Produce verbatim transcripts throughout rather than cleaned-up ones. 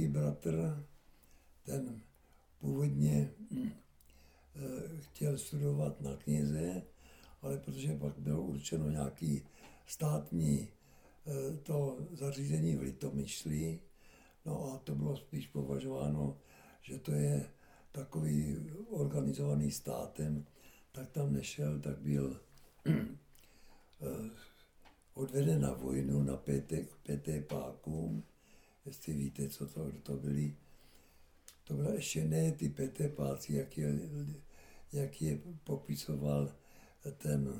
druhý bratr, ten původně hm, chtěl studovat na kněze, ale protože pak bylo určeno nějaký státní to zařízení v Litomyšli, no a to bylo spíš považováno, že to je takový organizovaný státem, tak tam nešel, tak byl odveden na vojnu na Petépákům, jestli víte, co to, to byli. To byla ještě ne ty Petépáci, jak je, jak je popisoval ten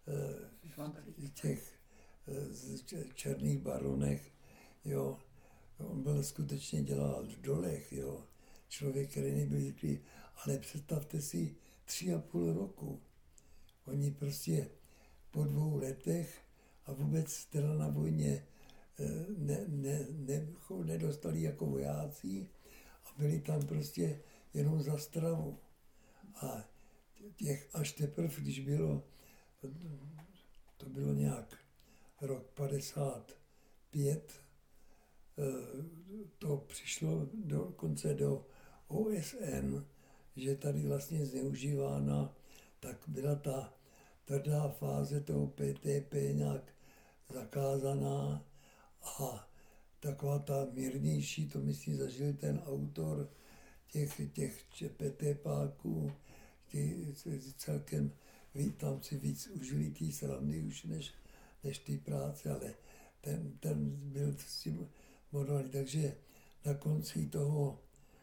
těch černých baronech, jo. On byl skutečně dělal v dolech, jo. Člověk, který nebyl zvyklý, ale představte si tři a půl roku. Oni prostě po dvou letech a vůbec teda na vojně ne, ne, ne, nedostali jako vojáci a byli tam prostě jenom za stravu. A těch až teprve, když bylo, to bylo nějak rok padesát pět, to přišlo dokonce do O S N, že tady vlastně zneužívána, tak byla ta tvrdá fáze toho P T P nějak zakázaná a taková ta mírnější, to myslím zažil ten autor těch, těch Petépáků, celkem tam si víc užili tý srandy už než, než ty práce, ale ten, ten byl s tím morální. Takže na konci toho,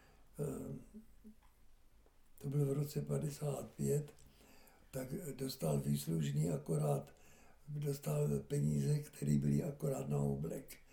to bylo v roce padesát pět, tak dostal výslužný akorát, dostal peníze, které byly akorát na oblek.